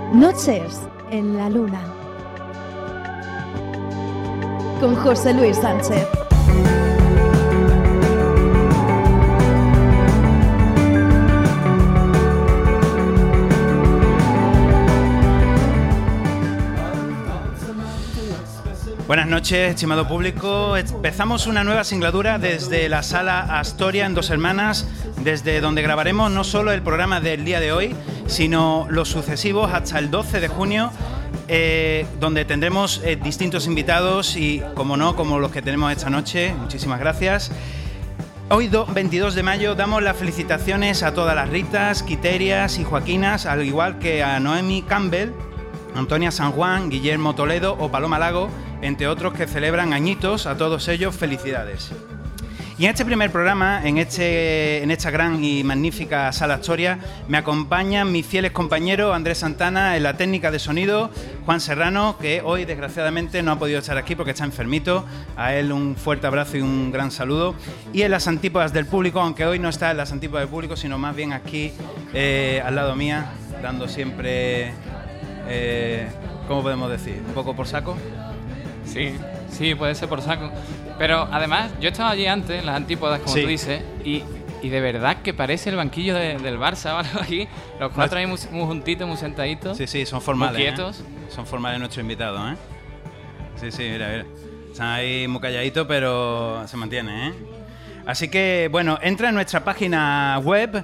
Noches en la Luna, con José Luis Sánchez. Buenas noches, estimado público. Empezamos una nueva singladura desde la Sala Astoria en Dos Hermanas, desde donde grabaremos no solo el programa del día de hoy, sino los sucesivos hasta el 12 de junio, donde tendremos distintos invitados y, como no, como los que tenemos esta noche. Muchísimas gracias. Hoy, 22 de mayo, damos las felicitaciones a todas las Ritas, Quiterias y Joaquinas, al igual que a Noemi Campbell, Antonia San Juan, Guillermo Toledo o Paloma Lago, entre otros que celebran añitos. A todos ellos, felicidades. Y en este primer programa, en esta gran y magnífica Sala Astoria, me acompañan mis fieles compañeros Andrés Santana en la técnica de sonido, Juan Serrano, que hoy desgraciadamente no ha podido estar aquí porque está enfermito. A él un fuerte abrazo y un gran saludo. Y en las antípodas del público, aunque hoy no está en las antípodas del público, sino más bien aquí al lado mía, dando siempre, ¿cómo podemos decir? ¿Un poco por saco? Sí, puede ser por saco. Pero además, yo estaba allí antes, en las antípodas, como tú dices, y de verdad que parece el banquillo del Barça o algo aquí. Los cuatro ahí muy juntitos, muy sentaditos. Sí, son formales. Muy quietos. Son formales nuestros invitados, ¿eh? Sí, mira. Están ahí muy calladitos, pero se mantienen, ¿eh? Así que, bueno, entra en nuestra página web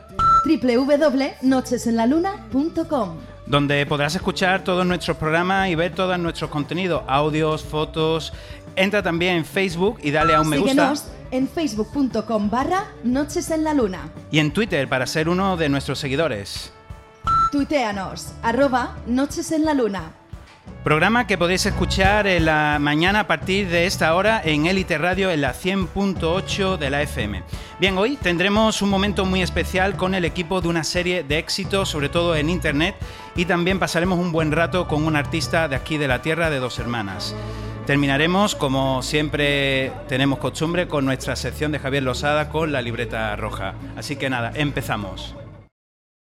www.nochesenlaluna.com, donde podrás escuchar todos nuestros programas y ver todos nuestros contenidos, audios, fotos. Entra también en Facebook y dale a un me gusta. Síguenos en facebook.com/nochesenlaluna. Y en Twitter para ser uno de nuestros seguidores. Tuiteanos, @nochesenlaluna. Programa que podéis escuchar en la mañana a partir de esta hora en Élite Radio en la 100.8 de la FM. Bien, hoy tendremos un momento muy especial con el equipo de una serie de éxitos, sobre todo en Internet, y también pasaremos un buen rato con un artista de aquí de la tierra de Dos Hermanas. Terminaremos, como siempre tenemos costumbre, con nuestra sección de Javier Losada con la libreta roja. Así que nada, empezamos.